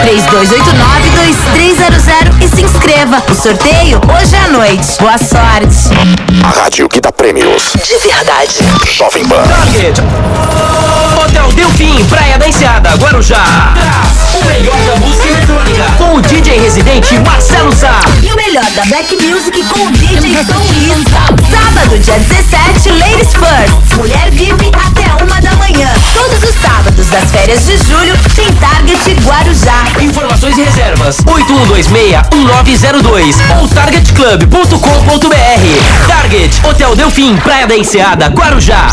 3289-2300 e se inscreva. O sorteio hoje à noite. Boa sorte. A rádio que dá prêmios. De verdade. Jovem Pan. Target. Hotel Delfim, Praia da Enseada, Guarujá. O melhor da música eletrônica com o DJ residente Marcelo Sá. E o melhor da Black Music com o DJ Tom Lisa. Sábado, dia 17, Ladies First. Mulher VIP até 1h. Todos os sábados das férias de julho tem Target Guarujá. Informações e reservas 8126-1902 ou targetclub.com.br. Target, Hotel Delfim, Praia da Enseada, Guarujá.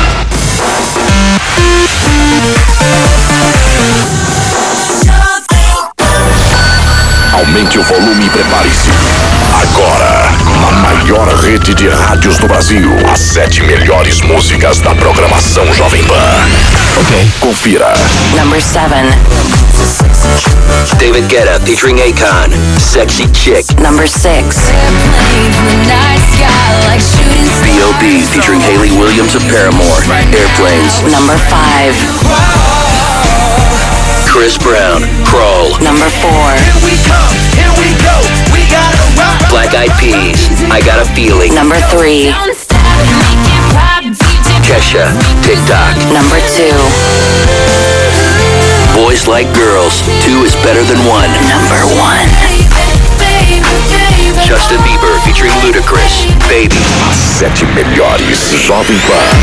Aumente o volume e prepare-se. Agora, na maior rede de rádios do Brasil, as 7 melhores músicas da programação Jovem Pan. Ok. Confira. Number 7. David Guetta featuring Akon, Sexy Chick. Number 6. B.O.B. featuring Hayley Williams of Paramore, Airplanes. Number 5. Chris Brown, Crawl. Number 4. Black Eyed Peas, I Got a Feeling. Number 3. Kesha, TikTok. Number 2. Boys Like Girls, 2 is better than 1. Number 1. Justin Bieber featuring Ludacris, Baby. As 7 melhores Jovem Pan.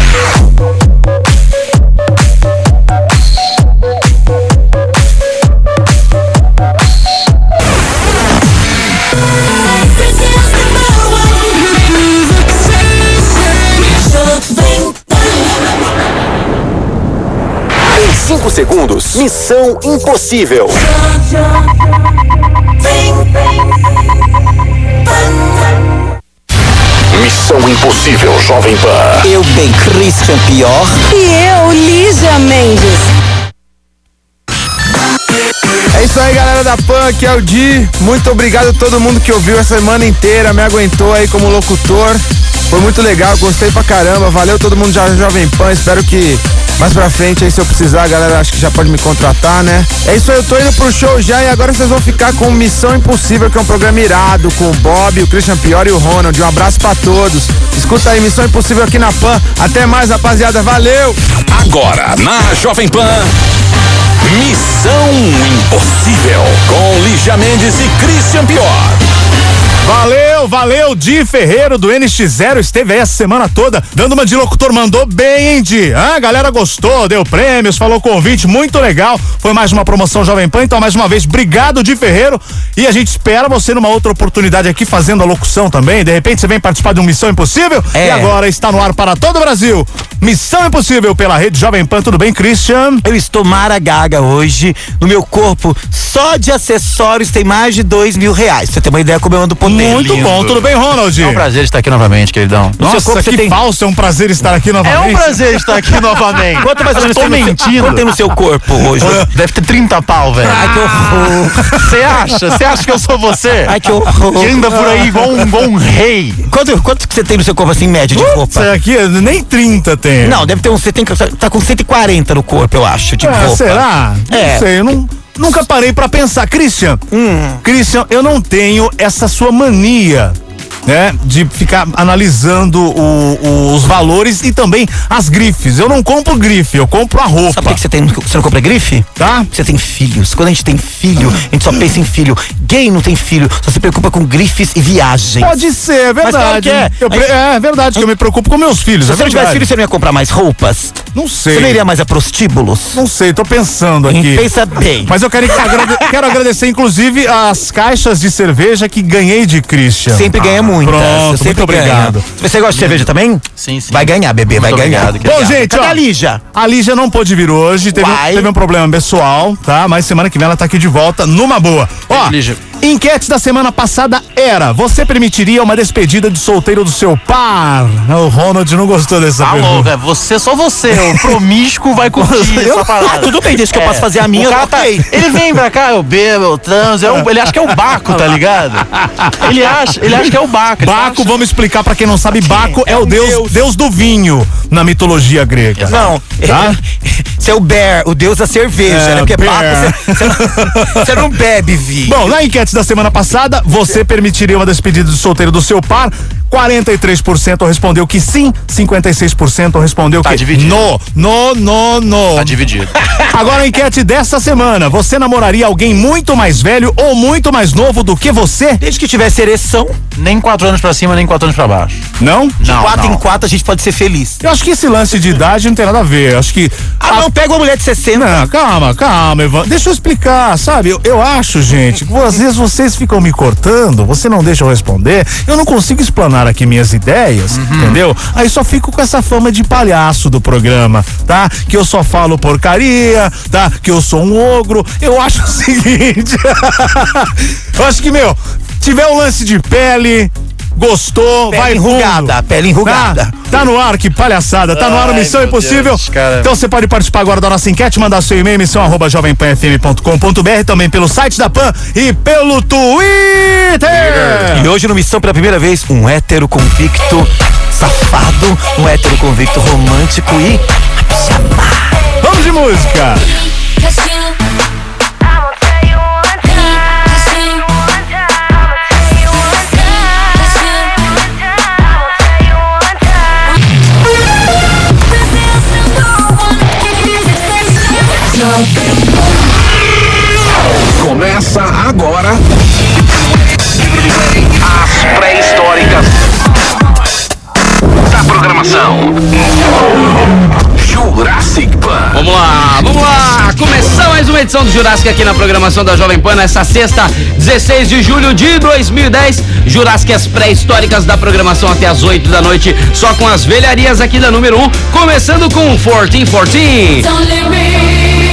Em 5 segundos, Missão Impossível. Missão Impossível Jovem Pan. Eu bem Christian Pior. E eu, Lígia Mendes. É isso aí, galera da PAN, aqui é o Di. Muito obrigado a todo mundo que ouviu essa semana inteira, me aguentou aí como locutor. Foi muito legal, gostei pra caramba. Valeu todo mundo da Jovem Pan. Espero que mais pra frente aí, se eu precisar, a galera acho que já pode me contratar, né? É isso aí, eu tô indo pro show já e agora vocês vão ficar com Missão Impossível, que é um programa irado, com o Bob, o Christian Pior e o Ronald. Um abraço pra todos. Escuta aí, Missão Impossível aqui na PAN. Até mais, rapaziada. Valeu! Agora, na Jovem Pan, Missão Impossível, com Lígia Mendes e Christian Pior. Valeu, Di Ferreiro do NX0 esteve aí essa semana toda dando uma de locutor, mandou bem, hein, Di? A galera gostou, deu prêmios, falou convite, muito legal. Foi mais uma promoção Jovem Pan, então mais uma vez, obrigado, Di Ferreiro, e a gente espera você numa outra oportunidade aqui fazendo a locução também. De repente você vem participar de um Missão Impossível e agora está no ar para todo o Brasil. Missão Impossível pela rede Jovem Pan. Tudo bem, Christian? Eu estou maragaga hoje. No meu corpo, só de acessórios tem mais de R$2.000. Você tem uma ideia como eu ando potente. Muito bom, tudo bem, Ronald? É um prazer estar aqui novamente, queridão. Nossa, que falso, é um prazer estar aqui novamente. É um prazer estar aqui novamente. Quanto mais ou menos tô mentindo. Quanto tem no seu corpo hoje? Deve ter 30 pau, velho. Ai, que horror. Você acha que eu sou você? Ai, que horror. Que anda por aí igual um rei. Quanto que você tem no seu corpo, assim, médio de roupa? Isso aqui, nem 30 tem. Não, deve ter você tá com 140 no corpo, eu acho, de roupa. Será? Não sei, eu nunca parei pra pensar. Christian, eu não tenho essa sua mania, né, de ficar analisando os valores e também as grifes. Eu não compro grife, eu compro a roupa. Sabe por que você não compra grife? Tá? Você tem filhos. Quando a gente tem filho, a gente só pensa em filho. Gay não tem filho, só se preocupa com grifes e viagens. Pode ser, é verdade. Mas claro que é. É verdade que eu me preocupo com meus filhos. Se você não tivesse filho, você não ia comprar mais roupas? Não sei. Você não iria mais a prostíbulos? Não sei, tô pensando aqui. Pensa bem. Mas eu quero agradecer, inclusive, as caixas de cerveja que ganhei de Christian. Sempre ganha muitas. Pronto, muito obrigado. Você gosta de cerveja também? Sim. Vai ganhar, bebê, vai ganhar. Bom, gente, cadê ó, a Lígia? A Lígia não pôde vir hoje, teve um problema pessoal, tá? Mas semana que vem ela tá aqui de volta, numa boa. Ó, Lígia, Enquete da semana passada era: você permitiria uma despedida de solteiro do seu par? O Ronald não gostou dessa pergunta. Só você, o promíscuo vai curtir essa parada. Tudo bem, desde que eu posso fazer a minha, o cara ok. ele vem pra cá, eu bebo, eu transo, ele acha que é o Baco, tá ligado? Ele acha que é o Baco. Baco, vamos explicar pra quem não sabe, Baco é o deus do vinho na mitologia grega. Não, tá? Você é o Bear, o deus da cerveja, né? Porque Bear. Baco, você não bebe vinho. Bom, na enquete da semana passada, você permitiria uma despedida de solteiro do seu par? 43% respondeu que sim, 56% respondeu que dividido. No. Tá dividido. Agora a enquete dessa semana: você namoraria alguém muito mais velho ou muito mais novo do que você? Desde que tivesse ereção, Nem 4 anos pra cima, nem 4 anos pra baixo. Não? de Não, 4 não. em 4 a gente pode ser feliz. Eu acho que esse lance de idade não tem nada a ver. Eu acho que. Não, pega uma mulher de 60. Não, calma, Ivan. Deixa eu explicar, sabe? Eu acho, gente, que às vezes vocês ficam me cortando, você não deixa eu responder, eu não consigo explanar aqui minhas ideias, entendeu? Aí só fico com essa fama de palhaço do programa, tá? Que eu só falo porcaria, tá? Que eu sou um ogro. Eu acho o seguinte, eu acho que, tiver um lance de pele, gostou, Pele vai enrugada, fundo. pele enrugada. Tá no ar, que palhaçada. Tá no ar o Missão meu Impossível. Deus, cara. Então você pode participar agora da nossa enquete, mandar seu e-mail, missão@jovempanfm.com.br, também pelo site da PAN e pelo Twitter. E hoje no Missão, pela primeira vez, um hétero convicto safado, um hétero convicto romântico e Vamos de música. Começa agora as pré-históricas da programação. Jurassic Pan. Vamos lá! Começou mais uma edição do Jurassic aqui na programação da Jovem Pan nessa sexta, 16 de julho de 2010. Jurassic, as pré-históricas da programação até as 8 da noite, só com as velharias aqui da número 1, começando com 1414.